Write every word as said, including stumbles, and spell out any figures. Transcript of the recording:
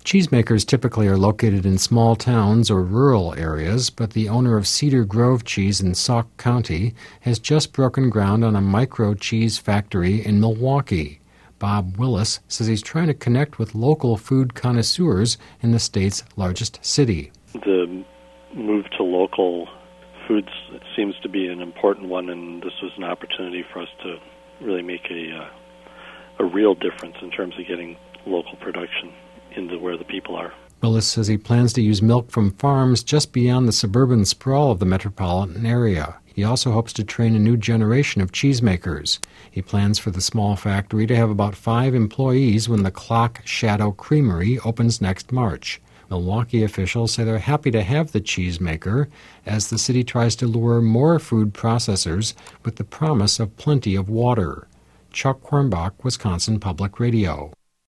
Cheesemakers typically are located in small towns or rural areas, but the owner of Cedar Grove Cheese in Sauk County has just broken ground on a micro cheese factory in Milwaukee. Bob Willis says he's trying to connect with local food connoisseurs in the state's largest city. The move to local foods seems to be an important one, and this was an opportunity for us to really make a, uh, a real difference in terms of getting local production into where the people are. Willis says he plans to use milk from farms just beyond the suburban sprawl of the metropolitan area. He also hopes to train a new generation of cheesemakers. He plans for the small factory to have about five employees when the Clock Shadow Creamery opens next March. Milwaukee officials say they're happy to have the cheesemaker as the city tries to lure more food processors with the promise of plenty of water. Chuck Hornbach, Wisconsin Public Radio.